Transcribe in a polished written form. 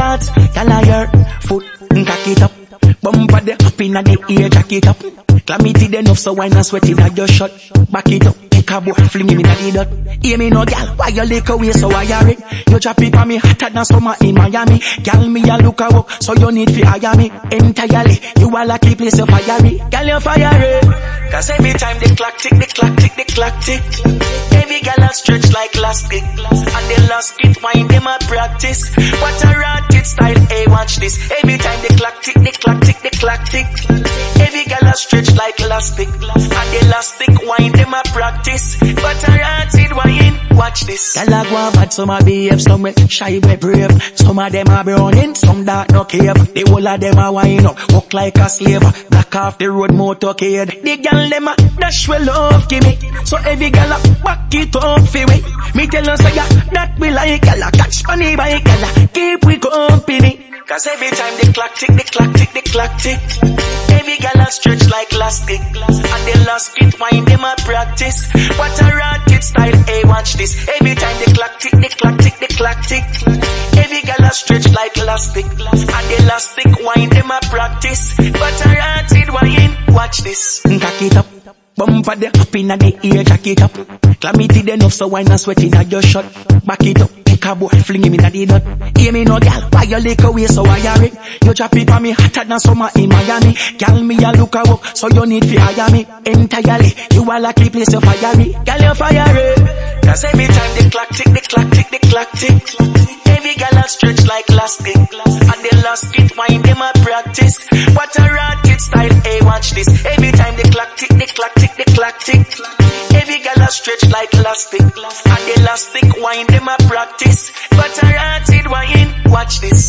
dance. Gyal a your foot, cock it up. Bumper the up inna the ear, jack it up. Clamity enough so why not sweat inna your shot. Back it up, take a boy, fling him inna the dot. Hear me no gal, why you lick away so I hear it? You drop it on me hotter than summer in Miami. Gal me a look a walk, so you need to hire me. Entirely, you are lucky place you fiery. Gal you fiery. Cause every time the clock tick, the clock tick, the clock tick. Every gal a stretch like elastic. And the last it wine them a practice. What a rocket style, hey watch this. Every time the clock tick, the clock tick, the clock tick. Every gal a stretch like elastic. And the elastic wine them a practice. But a rocket wine, watch this. Gal a go bad, some a behave, some we shy we brave. Some of them a browning, some dark no cave. The whole of them a wine up, walk like a slave. Black off the road motorcade. The gal them a dash well love gimme. So every gal a back it up for me. Me tell us say that we like gal a catch money by gal a keep we company. Cause every time the clock tick, the clock tick, the clock tick. Every gal a stretch like elastic. And the last it wine them a practice. What a rocket style, hey watch this. Every time the clock tick, the clock tick, the clock tick. Every gal a stretch like elastic. And the elastic wine them a practice. But a rocket wine, watch this. Cock it up. Bumper the up inna the ear, jack it up. Clamity enough so why not sweat inna your shot. Back it up, take a boy, fling him inna the dot. Hear me no gal, why you lick away so I hear it? You drop it on me hotter than summer in Miami. Gal me a look a walk, so you need to hire me. Entirely, you are lucky place you fiery. Gal you fiery. Cause every time the clock tick, the clock tick, the clock tick. Every gal a stretch like elastic. And the last it wine them a practice. What a rocket style, hey watch this. Every time the clock tick, the clock tick, the clock tick. Every gal a stretch like elastic. And the elastic wine them a practice. But a rocket wine, watch this.